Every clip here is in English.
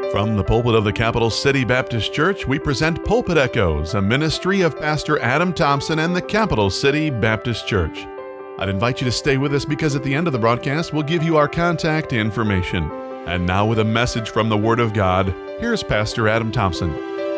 From the pulpit of the Capital City Baptist Church, we present Pulpit Echoes, a ministry of Pastor Adam Thompson and the Capital City Baptist Church. I'd invite you to stay with us because at the end of the broadcast, we'll give you our contact information. And now with a message from the Word of God, here's Pastor Adam Thompson.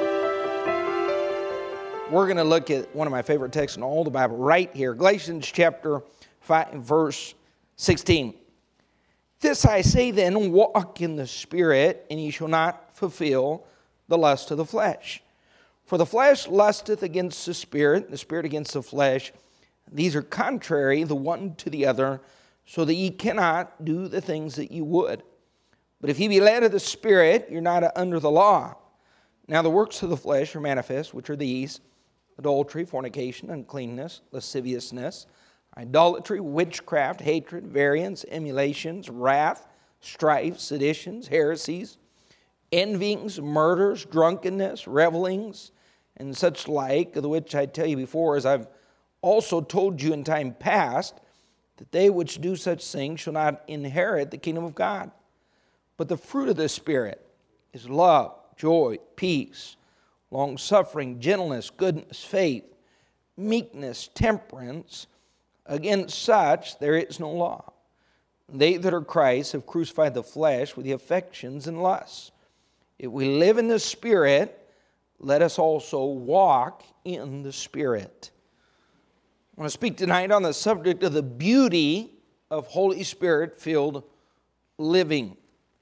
We're going to look at one of my favorite texts in all the Bible right here, Galatians chapter 5, verse 16. This I say then, walk in the Spirit, and ye shall not fulfill the lust of the flesh. For the flesh lusteth against the Spirit against the flesh. These are contrary the one to the other, so that ye cannot do the things that ye would. But if ye be led of the Spirit, you're not under the law. Now the works of the flesh are manifest, which are these: adultery, fornication, uncleanness, lasciviousness, idolatry, witchcraft, hatred, variance, emulations, wrath, strife, seditions, heresies, envyings, murders, drunkenness, revelings, and such like, of the which I tell you before, as I've also told you in time past, that they which do such things shall not inherit the kingdom of God. But the fruit of the Spirit is love, joy, peace, long-suffering, gentleness, goodness, faith, meekness, temperance. Against such there is no law. They that are Christ have crucified the flesh with the affections and lusts. If we live in the Spirit, let us also walk in the Spirit. I want to speak tonight on the subject of the beauty of Holy Spirit-filled living.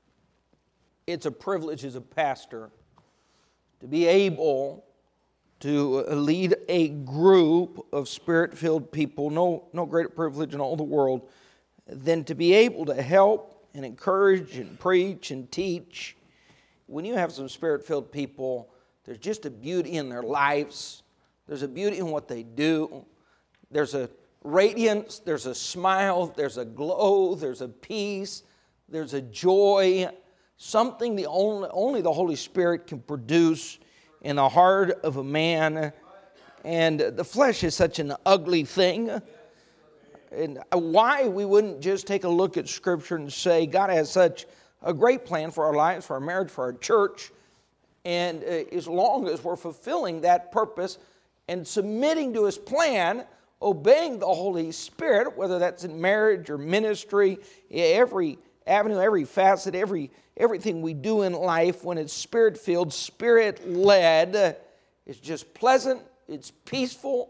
It's a privilege as a pastor to be able to lead a group of Spirit-filled people. No greater privilege in all the world than to be able to help and encourage and preach and teach. When you have some Spirit-filled people, there's just a beauty in their lives. There's a beauty in what they do. There's a radiance, there's a smile, there's a glow, there's a peace, there's a joy. Something only the Holy Spirit can produce in the heart of a man. And the flesh is such an ugly thing. And why we wouldn't just take a look at Scripture and say God has such a great plan for our lives, for our marriage, for our church. And as long as we're fulfilling that purpose and submitting to His plan, obeying the Holy Spirit, whether that's in marriage or ministry, every avenue, every facet, everything we do in life, when it's Spirit-filled, Spirit-led, it's just pleasant, it's peaceful,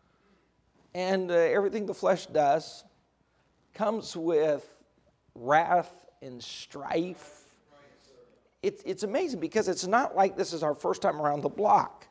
and everything the flesh does comes with wrath and strife. It's amazing because it's not like this is our first time around the block.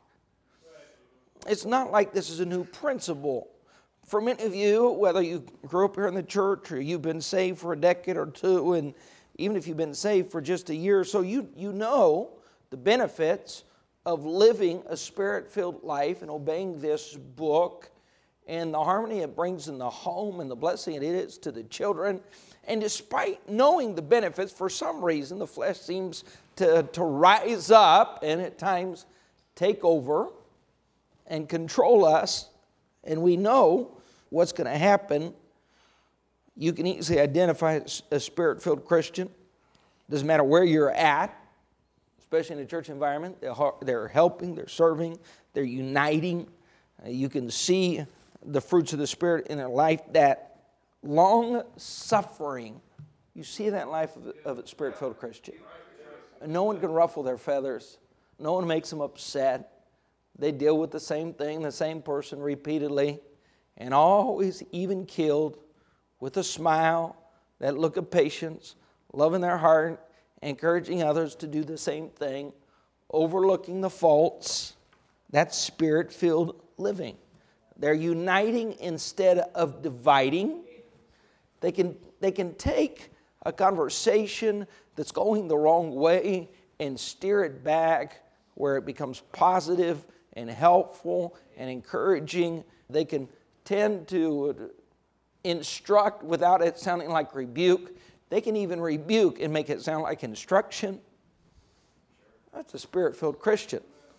It's not like this is a new principle. For many of you, whether you grew up here in the church or you've been saved for a decade or two, and even if you've been saved for just a year or so, you know the benefits of living a Spirit-filled life and obeying this book and the harmony it brings in the home and the blessing it is to the children. And despite knowing the benefits, for some reason the flesh seems to rise up and at times take over and control us. And we know what's going to happen. You can easily identify a Spirit-filled Christian. Doesn't matter where you're at, especially in a church environment. They're helping, they're serving, they're uniting. You can see the fruits of the Spirit in their life. That long-suffering, you see that in the life of a Spirit-filled Christian. No one can ruffle their feathers. No one makes them upset. They deal with the same thing, the same person repeatedly, and always even killed with a smile, that look of patience, love in their heart, encouraging others to do the same thing, overlooking the faults. That's Spirit-filled living. They're uniting instead of dividing. They can take a conversation that's going the wrong way and steer it back where it becomes positive and helpful and encouraging. They can tend to instruct without it sounding like rebuke. They can even rebuke and make it sound like instruction. That's a Spirit-filled Christian.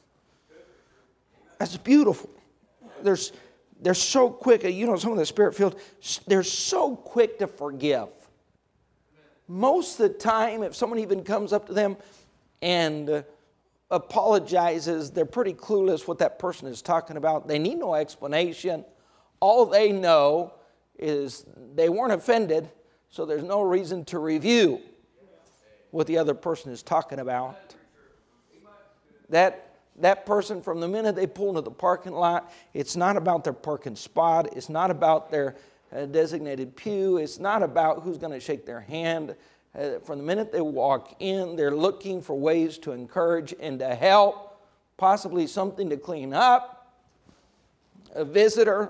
That's beautiful. They're so quick. You know, some of the Spirit-filled, they're so quick to forgive. Most of the time, if someone even comes up to them and apologizes. They're pretty clueless what that person is talking about. They need no explanation. All they know is they weren't offended, so there's no reason to review what the other person is talking about. That person, from the minute they pull into the parking lot, it's not about their parking spot. It's not about their designated pew. It's not about who's going to shake their hand. From the minute they walk in, they're looking for ways to encourage and to help, possibly something to clean up, a visitor,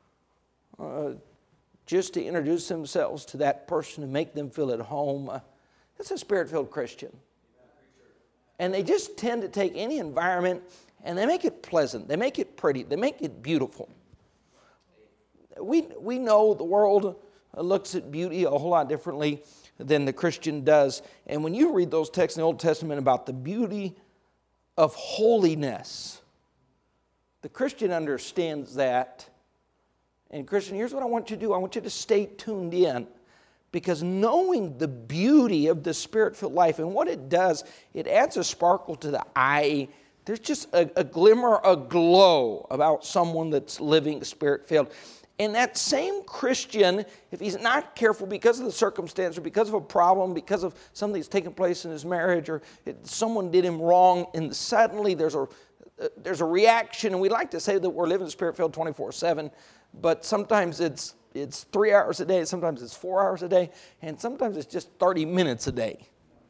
just to introduce themselves to that person and make them feel at home. That's a Spirit-filled Christian. And they just tend to take any environment and they make it pleasant. They make it pretty. They make it beautiful. We know the world looks at beauty a whole lot differently than the Christian does. And when you read those texts in the Old Testament about the beauty of holiness, the Christian understands that. And Christian, here's what I want you to do. I want you to stay tuned in. Because knowing the beauty of the Spirit-filled life and what it does, it adds a sparkle to the eye. There's just a glimmer, a glow about someone that's living Spirit-filled. And that same Christian, if he's not careful because of the circumstance or because of a problem, because of something that's taken place in his marriage, or someone did him wrong, and suddenly there's a reaction. And we like to say that we're living Spirit-filled 24/7, but sometimes it's 3 hours a day, sometimes it's 4 hours a day, and sometimes it's just 30 minutes a day.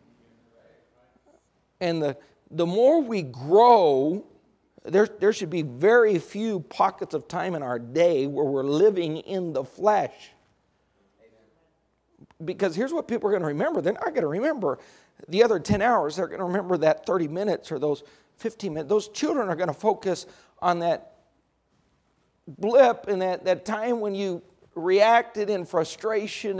And the more we grow, there should be very few pockets of time in our day where we're living in the flesh. Because here's what people are going to remember. They're not going to remember the other 10 hours. They're going to remember that 30 minutes or those 15 minutes. Those children are going to focus on that blip and that time when you reacted in frustration,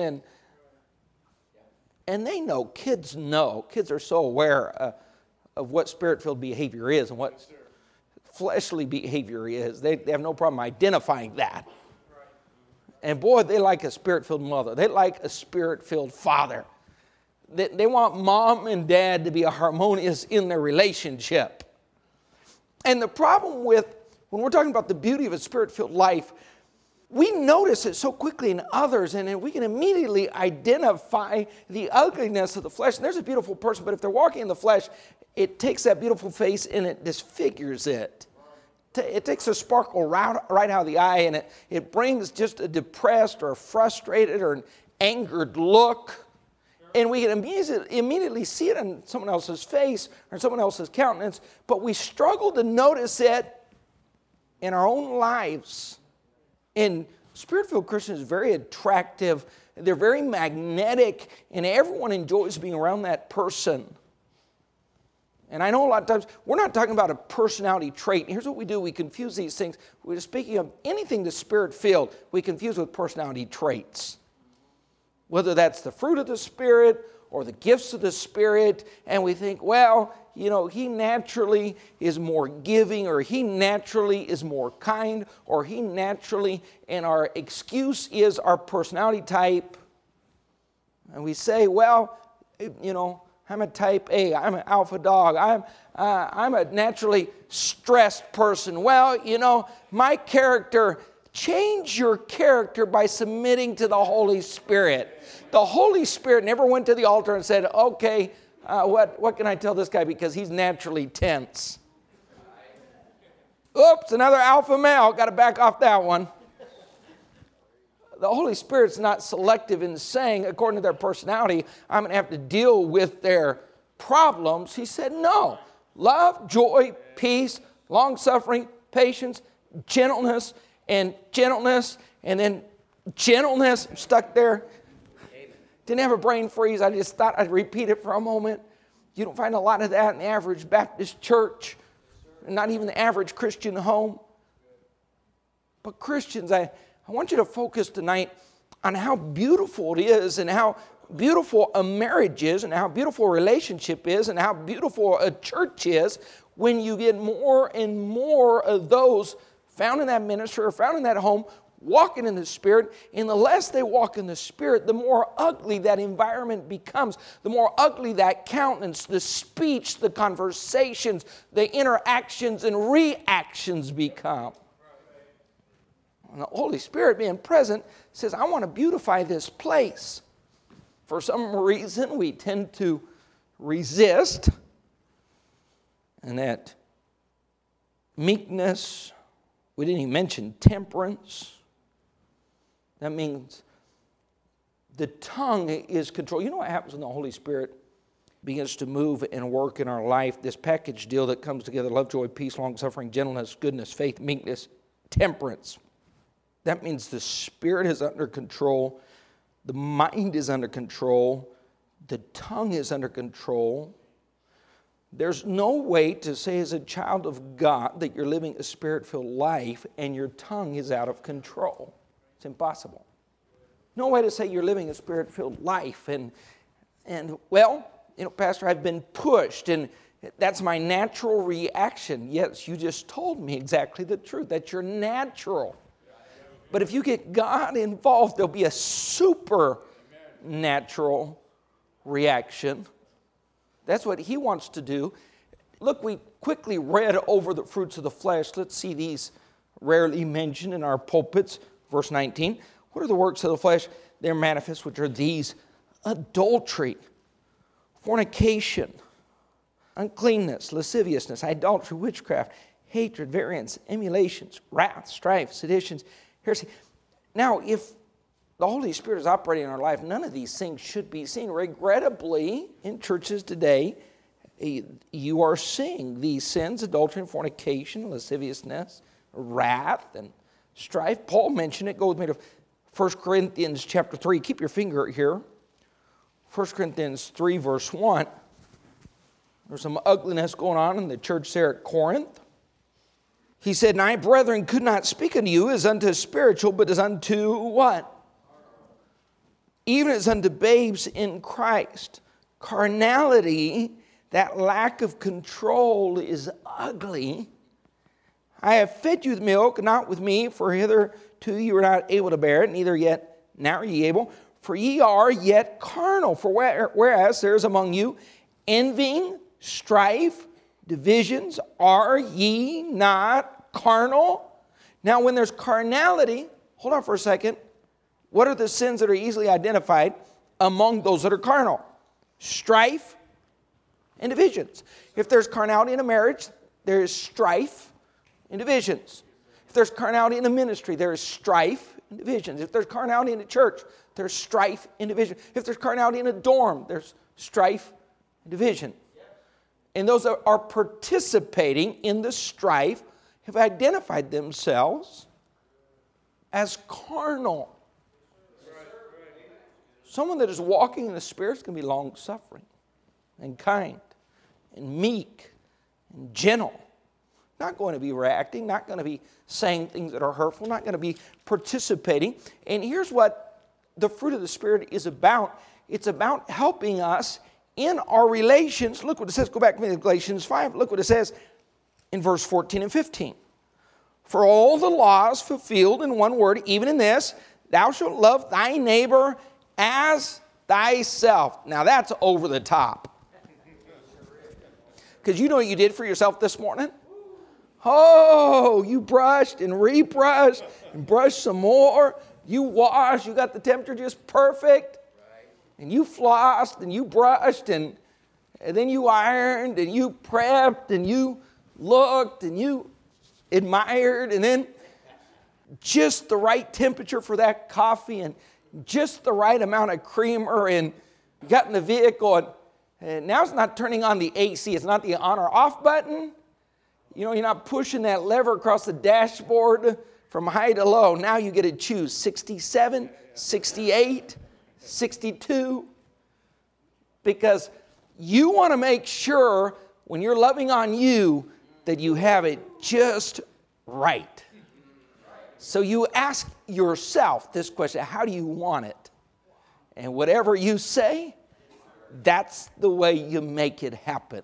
and they know. Kids are so aware of what Spirit-filled behavior is and what fleshly behavior is. They have no problem identifying that. And boy, they like a Spirit-filled mother. They like a Spirit-filled father. They want mom and dad to be harmonious in their relationship. And the problem with, when we're talking about the beauty of a Spirit-filled life, we notice it so quickly in others, and we can immediately identify the ugliness of the flesh. And there's a beautiful person, but if they're walking in the flesh, it takes that beautiful face and it disfigures it. It takes a sparkle right out of the eye, and it brings just a depressed or frustrated or an angered look. And we can immediately see it in someone else's face or someone else's countenance, but we struggle to notice it in our own lives. And Spirit-filled Christians is very attractive. They're very magnetic, and everyone enjoys being around that person. And I know a lot of times we're not talking about a personality trait. Here's what we do. We confuse these things. We're speaking of anything that's Spirit-filled, we confuse with personality traits. Whether that's the fruit of the Spirit or the gifts of the Spirit, and we think, well, he naturally is more giving, or he naturally is more kind, or he naturally, and our excuse is our personality type. And we say, well, I'm a type A, I'm an alpha dog, I'm a naturally stressed person. Well, my character, change your character by submitting to the Holy Spirit. The Holy Spirit never went to the altar and said, okay, what can I tell this guy because he's naturally tense? Oops, another alpha male. Got to back off that one. The Holy Spirit's not selective in saying, according to their personality, I'm going to have to deal with their problems. He said, no. Love, joy, peace, long-suffering, patience, gentleness, and then gentleness. I'm stuck there. Didn't have a brain freeze. I just thought I'd repeat it for a moment. You don't find a lot of that in the average Baptist church, not even the average Christian home. But Christians, I want you to focus tonight on how beautiful it is, and how beautiful a marriage is, and how beautiful a relationship is, and how beautiful a church is when you get more and more of those found in that ministry or found in that home walking in the Spirit, and the less they walk in the Spirit, the more ugly that environment becomes, the more ugly that countenance, the speech, the conversations, the interactions and reactions become. And the Holy Spirit being present says, I want to beautify this place. For some reason, we tend to resist, and that meekness, we didn't even mention temperance. That means the tongue is controlled. You know what happens when the Holy Spirit begins to move and work in our life? This package deal that comes together, love, joy, peace, long-suffering, gentleness, goodness, faith, meekness, temperance. That means the Spirit is under control, the mind is under control, the tongue is under control. There's no way to say as a child of God that you're living a Spirit-filled life and your tongue is out of control. It's impossible. No way to say you're living a Spirit-filled life and well, Pastor, I've been pushed and that's my natural reaction. Yes, you just told me exactly the truth. That's your natural. But if you get God involved, there'll be a supernatural reaction. That's what He wants to do. Look, we quickly read over the fruits of the flesh. Let's see these rarely mentioned in our pulpits. Verse 19. What are the works of the flesh? They're manifest, which are these: adultery, fornication, uncleanness, lasciviousness, idolatry, witchcraft, hatred, variance, emulations, wrath, strife, seditions, heresy. Now, if the Holy Spirit is operating in our life, none of these things should be seen. Regrettably, in churches today, you are seeing these sins: adultery and fornication, lasciviousness, wrath, and strife. Paul mentioned it. Go with me to 1 Corinthians chapter 3. Keep your finger here. 1 Corinthians 3, verse 1. There's some ugliness going on in the church there at Corinth. He said, "And I, brethren, could not speak unto you as unto spiritual, but as unto" what? "Even as unto babes in Christ." Carnality, that lack of control, is ugly. "I have fed you with milk, not with meat, for hitherto you were not able to bear it, neither yet now are ye able. For ye are yet carnal. For whereas there is among you envying, strife, divisions, are ye not carnal?" Now, when there's carnality, hold on for a second. What are the sins that are easily identified among those that are carnal? Strife and divisions. If there's carnality in a marriage, there is strife and divisions. If there's carnality in a ministry, there is strife and divisions. If there's carnality in a church, there's strife and division. If there's carnality in a dorm, there's strife and division. And those that are participating in the strife have identified themselves as carnal. Someone that is walking in the Spirit is going to be long-suffering and kind and meek and gentle. Not going to be reacting, not going to be saying things that are hurtful, not going to be participating. And here's what the fruit of the Spirit is about. It's about helping us in our relations. Look what it says. Go back to Galatians 5. Look what it says in verse 14 and 15. "For all the laws fulfilled in one word, even in this, thou shalt love thy neighbor as thyself." Now that's over the top. Because you know what you did for yourself this morning? Oh, you brushed and rebrushed and brushed some more. You washed. You got the temperature just perfect. And you flossed and you brushed and then you ironed and you prepped and you looked and you admired, and then just the right temperature for that coffee and just the right amount of creamer, and you got in the vehicle and now it's not turning on the AC. It's not the on or off button. You're not pushing that lever across the dashboard from high to low. Now you get to choose 67, 68, 62. Because you want to make sure when you're loving on you that you have it just right. So you ask yourself this question: how do you want it? And whatever you say, that's the way you make it happen.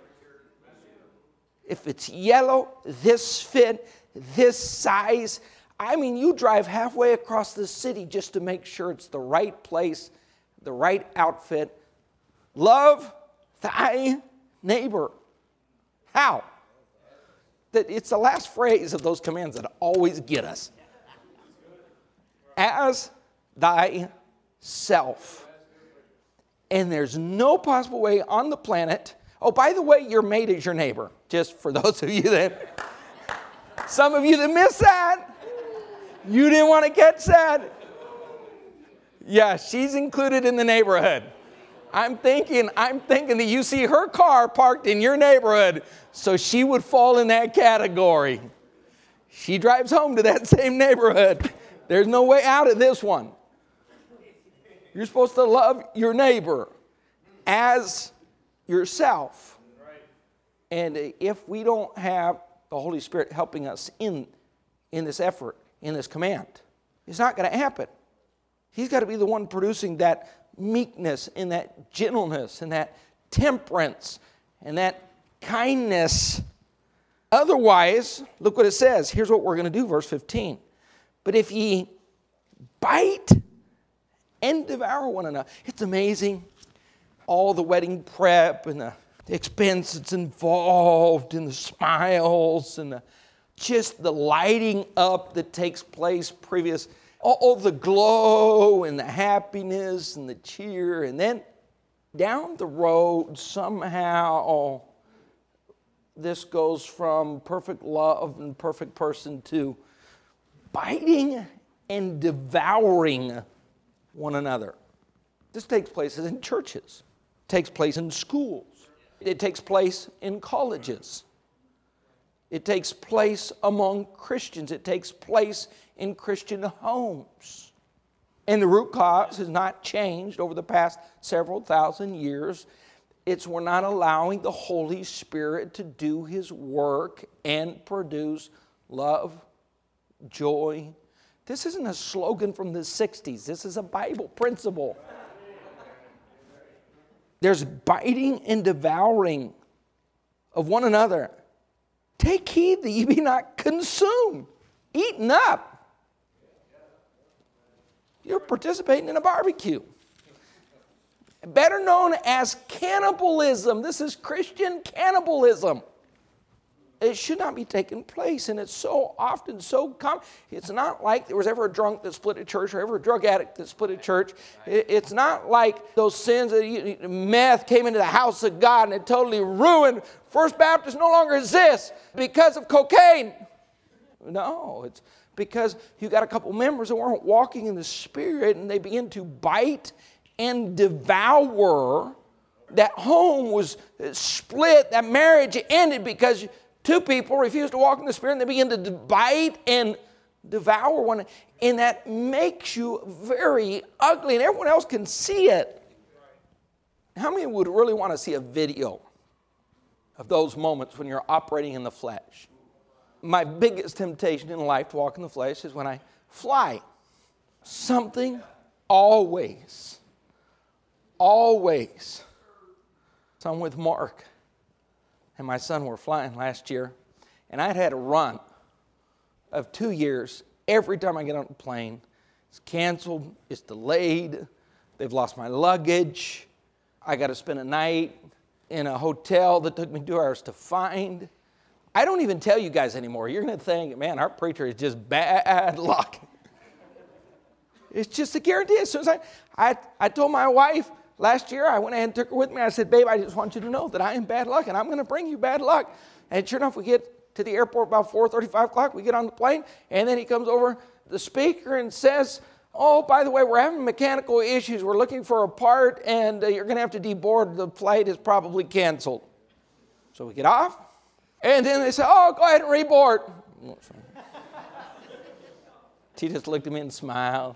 If it's yellow, this fit, this size, I mean, you drive halfway across the city just to make sure it's the right place, the right outfit. Love thy neighbor. How? It's the last phrase of those commands that always get us. As thyself. And there's no possible way on the planet. Oh, by the way, your mate is your neighbor. Just for those of you that, some of you that missed that. You didn't want to catch that. Yeah, she's included in the neighborhood. I'm thinking that you see her car parked in your neighborhood, so she would fall in that category. She drives home to that same neighborhood. There's no way out of this one. You're supposed to love your neighbor as yourself. And if we don't have the Holy Spirit helping us in this effort, in this command, it's not going to happen. He's got to be the one producing that meekness and that gentleness and that temperance and that kindness. Otherwise, look what it says. Here's what we're going to do, verse 15. But if ye bite and devour one another. It's amazing. All the wedding prep and the expense that's involved and the smiles and just the lighting up that takes place previous. All the glow and the happiness and the cheer. And then down the road, somehow, this goes from perfect love and perfect person to biting and devouring one another. This takes place in churches. It takes place in schools. It takes place in colleges. It takes place among Christians. It takes place in Christian homes. And the root cause has not changed over the past several thousand years. It's we're not allowing the Holy Spirit to do His work and produce love, joy. This isn't a slogan from the 60s. This is a Bible principle. There's biting and devouring of one another. Take heed that ye be not consumed, eaten up. You're participating in a barbecue. Better known as cannibalism. This is Christian cannibalism. It should not be taking place, and it's so often so common. It's not like there was ever a drunk that split a church or ever a drug addict that split a church. It's not like those sins that meth came into the house of God and it totally ruined. First Baptist no longer exists because of cocaine. No, it's because you got a couple members that weren't walking in the Spirit and they begin to bite and devour. That home was split, that marriage ended because two people refused to walk in the Spirit and they begin to bite and devour one. And that makes you very ugly and everyone else can see it. How many would really want to see a video of those moments when you're operating in the flesh? My biggest temptation in life to walk in the flesh is when I fly. Something always. So I'm with Mark and my son were flying last year, and I'd had a run of 2 years. Every time I get on the plane, it's canceled, it's delayed, they've lost my luggage, I got to spend a night in a hotel that took me 2 hours to find. I don't even tell you guys anymore. You're going to think, man, our preacher is just bad luck. It's just a guarantee. As soon as I told my wife last year, I went ahead and took her with me. I said, babe, I just want you to know that I am bad luck, and I'm going to bring you bad luck. And sure enough, we get to the airport about 4:35 o'clock. We get on the plane, and then he comes over the speaker and says, oh, by the way, we're having mechanical issues. We're looking for a part, and you're going to have to deboard. The flight is probably canceled. So we get off, and then they say, oh, go ahead and reboard. She just looked at me and smiled.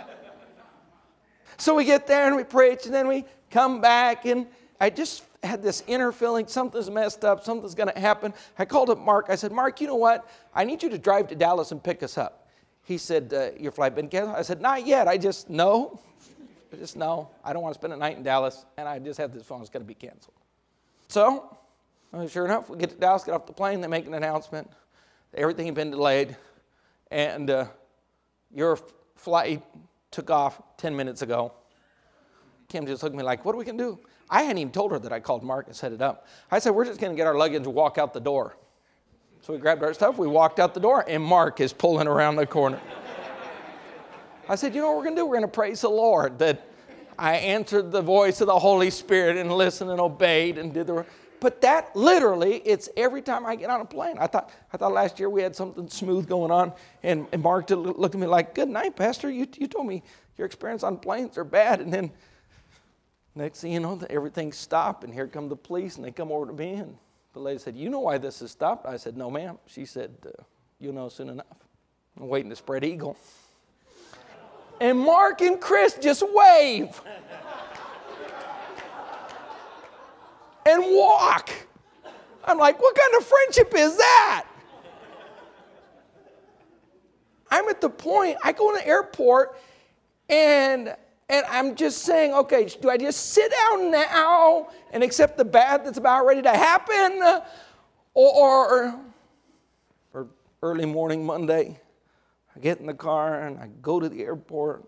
So we get there and we preach, and then we come back, and I just had this inner feeling something's messed up, something's going to happen. I called up Mark. I said, Mark, you know what? I need you to drive to Dallas and pick us up. He said, your flight been canceled? I said, not yet. I just know. I don't want to spend a night in Dallas, and I just have this phone. It's going to be canceled. So, sure enough, we get to Dallas, get off the plane. They make an announcement. Everything had been delayed. and your flight took off 10 minutes ago. Kim just looked at me like, what are we going to do? I hadn't even told her that I called Mark and set it up. I said, we're just going to get our luggage and walk out the door. So we grabbed our stuff, we walked out the door, and Mark is pulling around the corner. I said, you know what we're going to do? We're going to praise the Lord that I answered the voice of the Holy Spirit and listened and obeyed and did the... But that literally, it's every time I get on a plane. I thought last year we had something smooth going on, and Mark looked at me like, good night, Pastor. You told me your experience on planes are bad. And then next thing you know, everything stopped, and here come the police, and they come over to me, and the lady said, you know why this has stopped? I said, no, ma'am. She said, you'll know soon enough. I'm waiting to spread eagle. And Mark and Chris just wave and walk. I'm like, what kind of friendship is that? I'm at the point, I go in the airport, and I'm just saying, okay, do I just sit down now and accept the bad that's about ready to happen? Or early morning Monday, I get in the car and I go to the airport.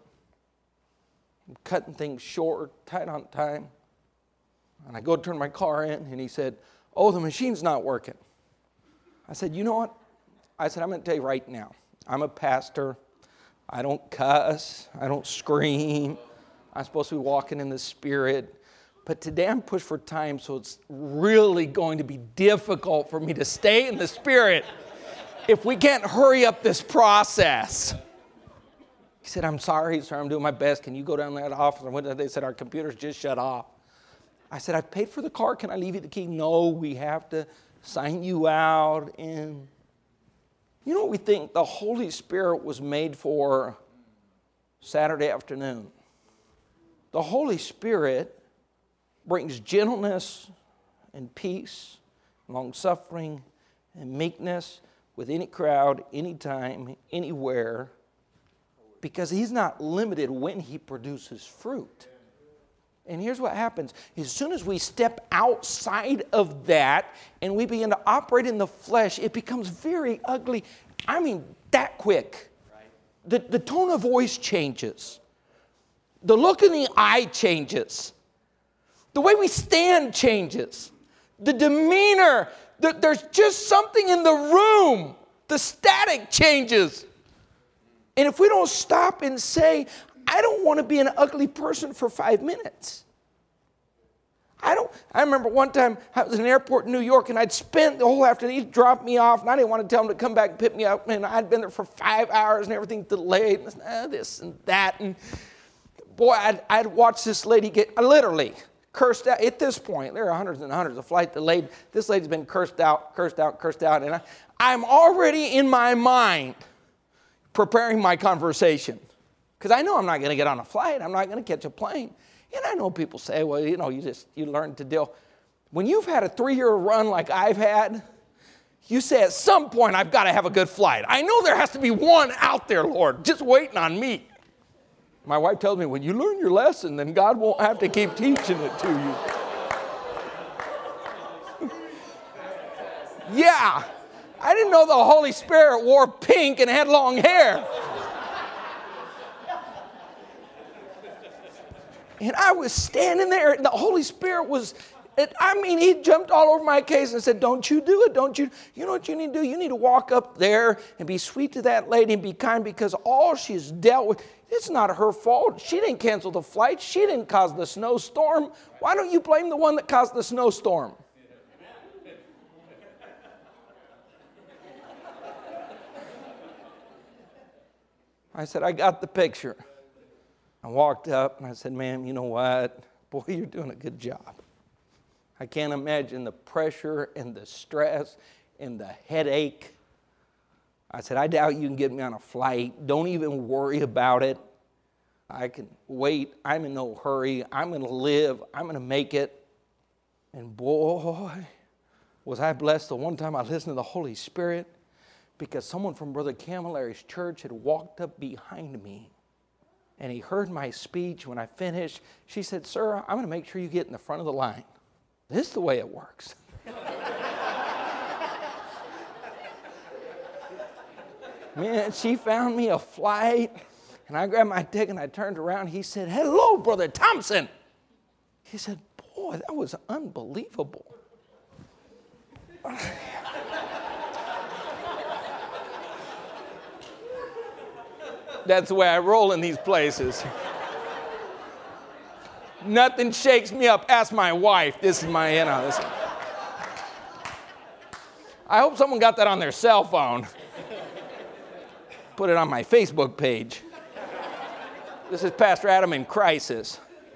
I'm cutting things short, tight on time. And I go turn my car in, and he said, oh, the machine's not working. I said, you know what? I said, I'm going to tell you right now. I'm a pastor. I don't cuss. I don't scream. I'm supposed to be walking in the Spirit. But today I'm pushed for time, so it's really going to be difficult for me to stay in the Spirit if we can't hurry up this process. He said, I'm sorry, sir. I'm doing my best. Can you go down to that office? They said, our computer's just shut off. I said, I paid for the car. Can I leave you the key? No, we have to sign you out. And you know what we think? The Holy Spirit was made for Saturday afternoon. The Holy Spirit brings gentleness and peace, long-suffering and meekness with any crowd, anytime, anywhere, because he's not limited when he produces fruit. And here's what happens. As soon as we step outside of that and we begin to operate in the flesh, it becomes very ugly. I mean, that quick. The tone of voice changes. The look in the eye changes. The way we stand changes. The demeanor, there's just something in the room. The static changes. And if we don't stop and say, I don't want to be an ugly person for 5 minutes. I remember one time I was in an airport in New York, and I'd spent the whole afternoon. He'd dropped me off, and I didn't want to tell him to come back and pick me up. And I'd been there for 5 hours, and everything delayed, and this and that. And boy, I'd watched this lady get literally cursed out. At this point, there are hundreds and hundreds of flights delayed. This lady's been cursed out. And I'm already in my mind preparing my conversation. Because I know I'm not going to get on a flight. I'm not going to catch a plane. And I know people say, well, you know, you learn to deal. When you've had a 3-year run like I've had, you say at some point I've got to have a good flight. I know there has to be one out there, Lord, just waiting on me. My wife tells me, when you learn your lesson, then God won't have to keep teaching it to you. Yeah, I didn't know the Holy Spirit wore pink and had long hair. And I was standing there, and the Holy Spirit he jumped all over my case and said, don't you do it, don't you? You know what you need to do? You need to walk up there and be sweet to that lady and be kind, because all she's dealt with, it's not her fault. She didn't cancel the flight. She didn't cause the snowstorm. Why don't you blame the one that caused the snowstorm? I said, I got the picture. I walked up and I said, ma'am, you know what? Boy, you're doing a good job. I can't imagine the pressure and the stress and the headache. I said, I doubt you can get me on a flight. Don't even worry about it. I can wait. I'm in no hurry. I'm going to live. I'm going to make it. And boy, was I blessed the one time I listened to the Holy Spirit, because someone from Brother Camillary's church had walked up behind me. And he heard my speech. When I finished, she said, sir, I'm going to make sure you get in the front of the line. This is the way it works. Man, she found me a flight, and I grabbed my ticket and I turned around. He said, "Hello, Brother Thompson." He said, "Boy, that was unbelievable." That's the way I roll in these places. Nothing shakes me up. Ask my wife. This is my, I hope someone got that on their cell phone. Put it on my Facebook page. This is Pastor Adam in crisis.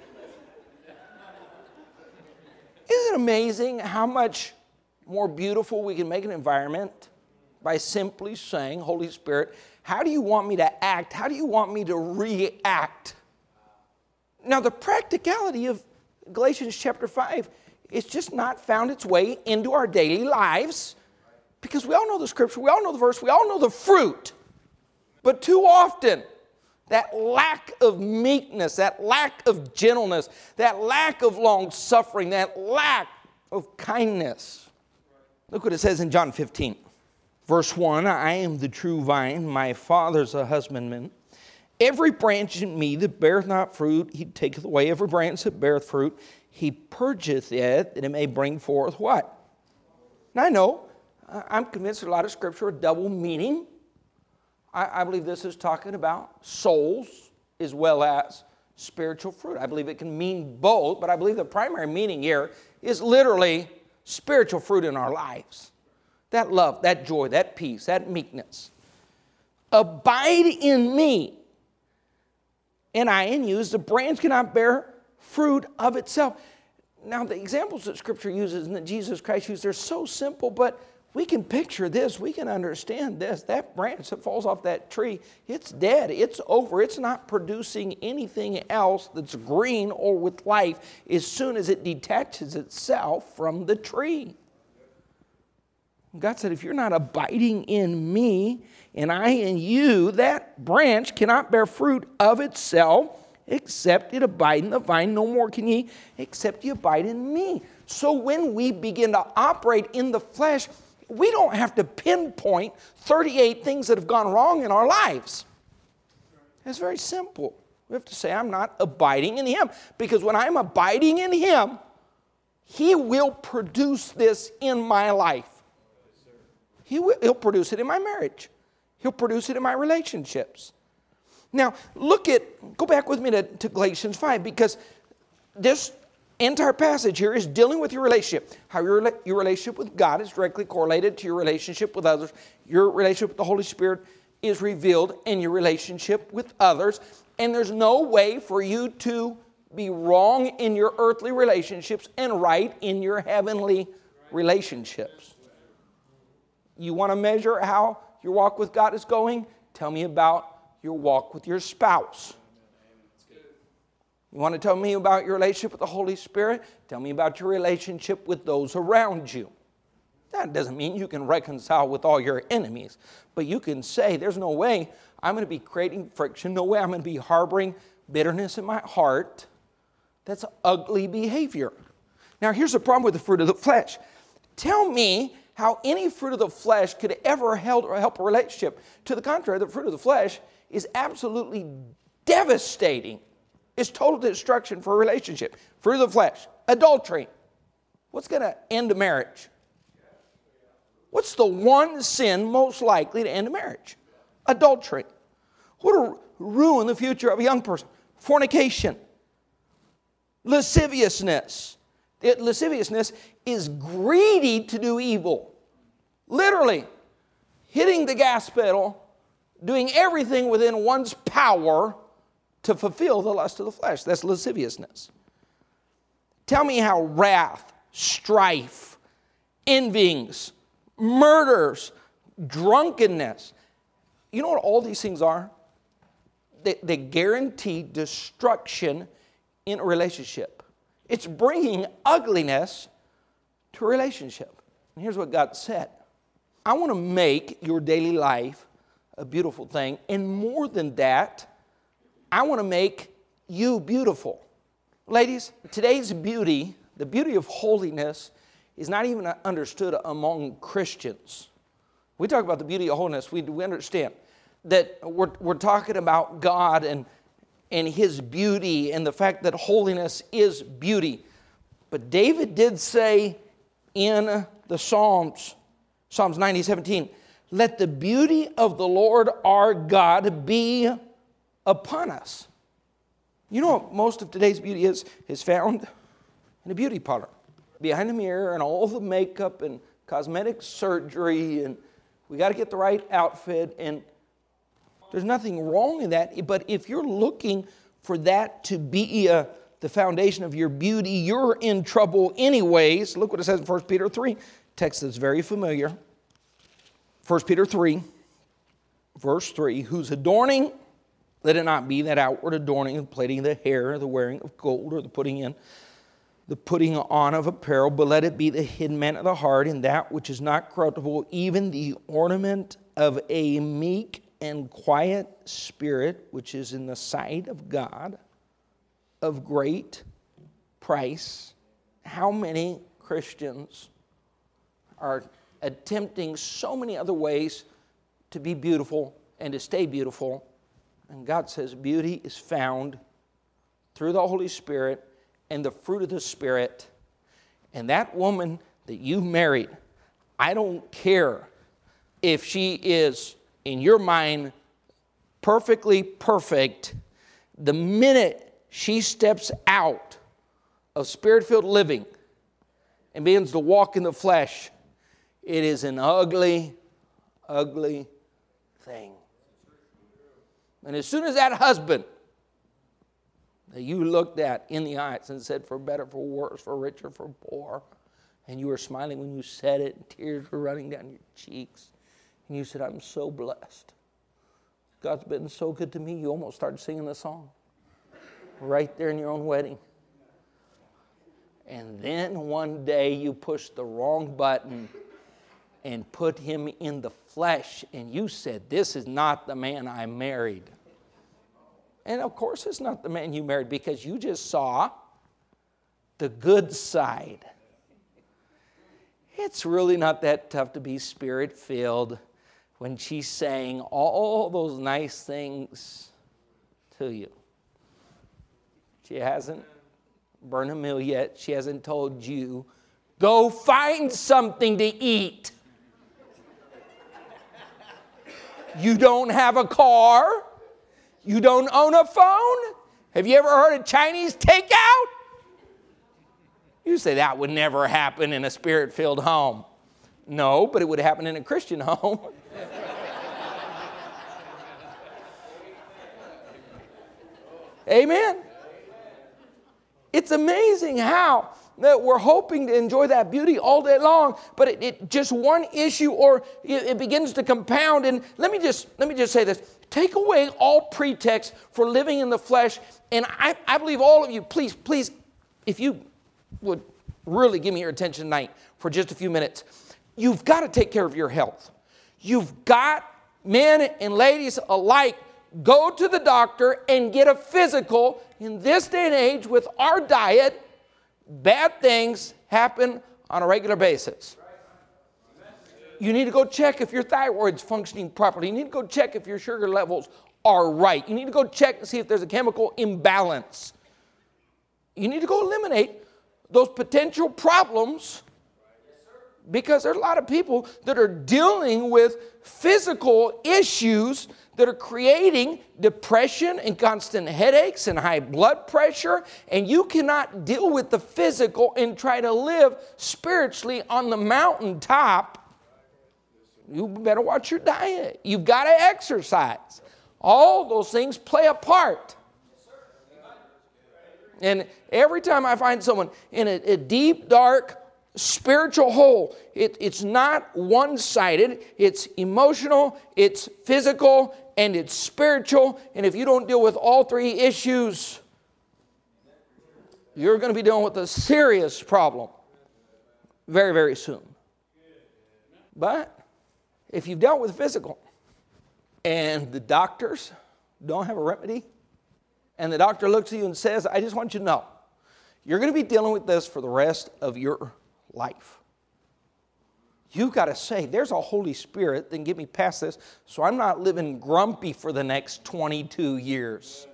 Isn't it amazing how much more beautiful we can make an environment by simply saying, "Holy Spirit, how do you want me to act? How do you want me to react?" Now, the practicality of Galatians chapter 5, it's just not found its way into our daily lives, because we all know the scripture, we all know the verse, we all know the fruit. But too often, that lack of meekness, that lack of gentleness, that lack of long suffering, that lack of kindness. Look what it says in John 15, verse 1, "I am the true vine, my Father's a husbandman. Every branch in me that beareth not fruit, he taketh away. Every branch that beareth fruit, he purgeth it, that it may bring forth" what? Now I know, I'm convinced there's a lot of scripture, a double meaning. I believe this is talking about souls as well as spiritual fruit. I believe it can mean both, but I believe the primary meaning here is literally spiritual fruit in our lives. That love, that joy, that peace, that meekness. "Abide in me, and I in you, as the branch cannot bear fruit of itself." Now, the examples that Scripture uses and that Jesus Christ used, they're so simple, but we can picture this. We can understand this. That branch that falls off that tree, it's dead. It's over. It's not producing anything else that's green or with life as soon as it detaches itself from the tree. God said, if you're not abiding in me and I in you, that branch cannot bear fruit of itself except it abide in the vine. No more can ye except you abide in me. So when we begin to operate in the flesh, we don't have to pinpoint 38 things that have gone wrong in our lives. It's very simple. We have to say, I'm not abiding in Him. Because when I'm abiding in Him, He will produce this in my life. He'll produce it in my marriage. He'll produce it in my relationships. Now, go back with me to Galatians 5, because this entire passage here is dealing with your relationship. How your relationship with God is directly correlated to your relationship with others. Your relationship with the Holy Spirit is revealed in your relationship with others. And there's no way for you to be wrong in your earthly relationships and right in your heavenly relationships. You want to measure how your walk with God is going? Tell me about your walk with your spouse. You want to tell me about your relationship with the Holy Spirit? Tell me about your relationship with those around you. That doesn't mean you can reconcile with all your enemies, but you can say, there's no way I'm going to be creating friction, no way I'm going to be harboring bitterness in my heart. That's ugly behavior. Now, here's the problem with the fruit of the flesh. Tell me how any fruit of the flesh could ever help a relationship. To the contrary, the fruit of the flesh is absolutely devastating. It's total destruction for a relationship. Fruit of the flesh. Adultery. What's going to end a marriage? What's the one sin most likely to end a marriage? Adultery. What will ruin the future of a young person? Fornication. Lasciviousness. Lasciviousness is greedy to do evil. Literally, hitting the gas pedal, doing everything within one's power to fulfill the lust of the flesh. That's lasciviousness. Tell me how wrath, strife, envyings, murders, drunkenness. You know what all these things are? They guarantee destruction in a relationship. It's bringing ugliness to a relationship. And here's what God said. I want to make your daily life a beautiful thing. And more than that, I want to make you beautiful. Ladies, today's beauty, the beauty of holiness, is not even understood among Christians. We talk about the beauty of holiness, we understand. that we're talking about God and His beauty and the fact that holiness is beauty. But David did say in the Psalms 90:17, let the beauty of the Lord our God be upon us. You know what most of today's beauty is found in a beauty parlor, behind the mirror and all the makeup and cosmetic surgery, and we got to get the right outfit, and there's nothing wrong in that. But if you're looking for that to be the foundation of your beauty, you're in trouble anyways. Look what it says in 1 Peter 3, text that's very familiar. 1 Peter 3, verse 3, whose adorning, let it not be that outward adorning of plaiting the hair, the wearing of gold, or the putting on of apparel, but let it be the hidden man of the heart, in that which is not corruptible, even the ornament of a meek and quiet spirit, which is in the sight of God, of great price. How many Christians are attempting so many other ways to be beautiful and to stay beautiful? And God says beauty is found through the Holy Spirit and the fruit of the Spirit. And that woman that you married, I don't care if she is, in your mind, perfectly perfect. The minute she steps out of Spirit-filled living and begins to walk in the flesh, it is an ugly, ugly thing. And as soon as that husband that you looked at in the eyes and said, for better, for worse, for richer, for poor, and you were smiling when you said it, and tears were running down your cheeks, and you said, I'm so blessed. God's been so good to me. You almost started singing the song right there in your own wedding. And then one day you pushed the wrong button and put him in the flesh, and you said, this is not the man I married. And of course it's not the man you married, because you just saw the good side. It's really not that tough to be Spirit-filled when she's saying all those nice things to you. She hasn't burned a meal yet. She hasn't told you, go find something to eat. You don't have a car. You don't own a phone. Have you ever heard of Chinese takeout? You say that would never happen in a Spirit-filled home. No, but it would happen in a Christian home. Amen. It's amazing how that we're hoping to enjoy that beauty all day long, but it just one issue, or it begins to compound. And let me just say this: take away all pretext for living in the flesh. And I believe all of you, please, if you would really give me your attention tonight for just a few minutes, you've got to take care of your health. You've got, men and ladies alike, go to the doctor and get a physical. In this day and age, with our diet, bad things happen on a regular basis. You need to go check if your thyroid's functioning properly. You need to go check if your sugar levels are right. You need to go check and see if there's a chemical imbalance. You need to go eliminate those potential problems, because there's a lot of people that are dealing with physical issues that are creating depression and constant headaches and high blood pressure, and you cannot deal with the physical and try to live spiritually on the mountaintop. You better watch your diet. You've got to exercise. All those things play a part. And every time I find someone in a deep, dark, spiritual hole, it's not one-sided. It's emotional, it's physical, and it's spiritual. And if you don't deal with all three issues, you're going to be dealing with a serious problem very, very soon. But if you've dealt with physical and the doctors don't have a remedy, and the doctor looks at you and says, I just want you to know, you're going to be dealing with this for the rest of your life. You've got to say, there's a Holy Spirit that can get me past this, so I'm not living grumpy for the next 22 years.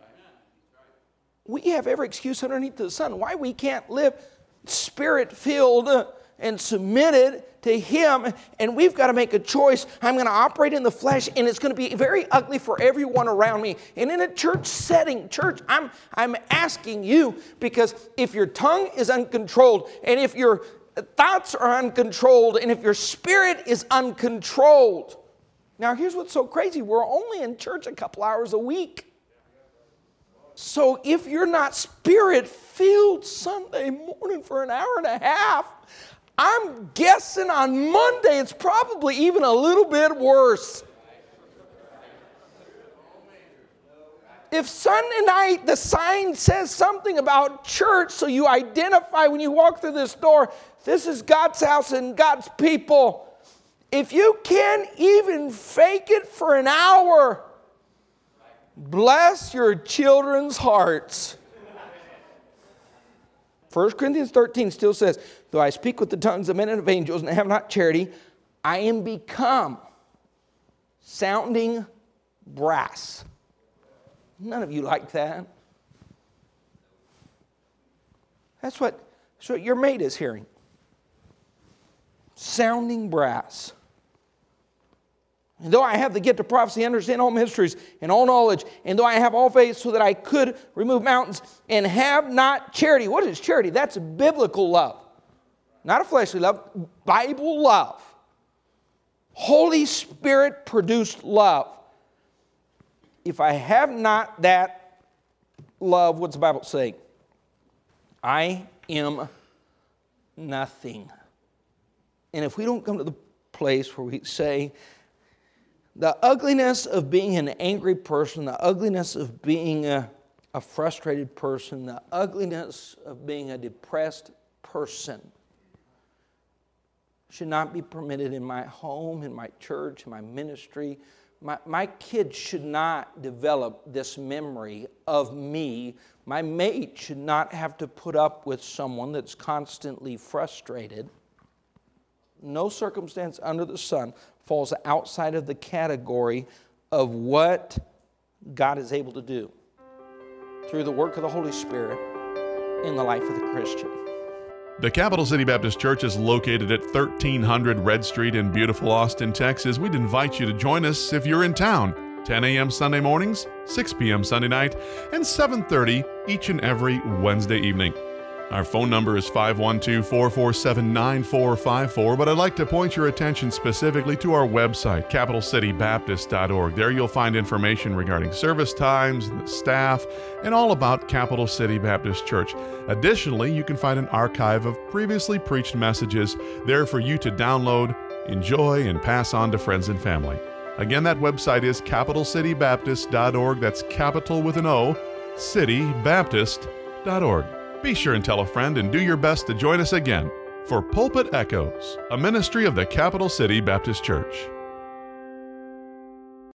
We have every excuse underneath the sun why we can't live Spirit-filled and submitted to Him, and we've got to make a choice. I'm going to operate in the flesh, and it's going to be very ugly for everyone around me. And in a church setting, church, I'm asking you, because if your tongue is uncontrolled, and if your thoughts are uncontrolled, and if your spirit is uncontrolled. Now, here's what's so crazy. We're only in church a couple hours a week. So if you're not Spirit-filled Sunday morning for an hour and a half, I'm guessing on Monday it's probably even a little bit worse. If Sunday night the sign says something about church, so you identify when you walk through this door, this is God's house and God's people. If you can't even fake it for an hour, bless your children's hearts. 1 Corinthians 13 still says, though I speak with the tongues of men and of angels and have not charity, I am become sounding brass. None of you like that. That's what your mate is hearing. Sounding brass. And though I have the gift of prophecy, understand all mysteries and all knowledge, and though I have all faith so that I could remove mountains, and have not charity. What is charity? That's biblical love. Not a fleshly love, Bible love. Holy Spirit produced love. If I have not that love, what's the Bible saying? I am nothing. And if we don't come to the place where we say, the ugliness of being an angry person, the ugliness of being a frustrated person, the ugliness of being a depressed person should not be permitted in my home, in my church, in my ministry. My kids should not develop this memory of me. My mate should not have to put up with someone that's constantly frustrated. No circumstance under the sun falls outside of the category of what God is able to do through the work of the Holy Spirit in the life of the Christian. The Capital City Baptist Church is located at 1300 Red Street in beautiful Austin, Texas. We'd invite you to join us if you're in town. 10 a.m. Sunday mornings, 6 p.m. Sunday night, and 7:30 each and every Wednesday evening. Our phone number is 512-447-9454, but I'd like to point your attention specifically to our website, capitalcitybaptist.org. There you'll find information regarding service times, the staff, and all about Capital City Baptist Church. Additionally, you can find an archive of previously preached messages there for you to download, enjoy, and pass on to friends and family. Again, that website is capitalcitybaptist.org. That's capital with an O, citybaptist.org. Be sure and tell a friend and do your best to join us again for Pulpit Echoes, a ministry of the Capital City Baptist Church.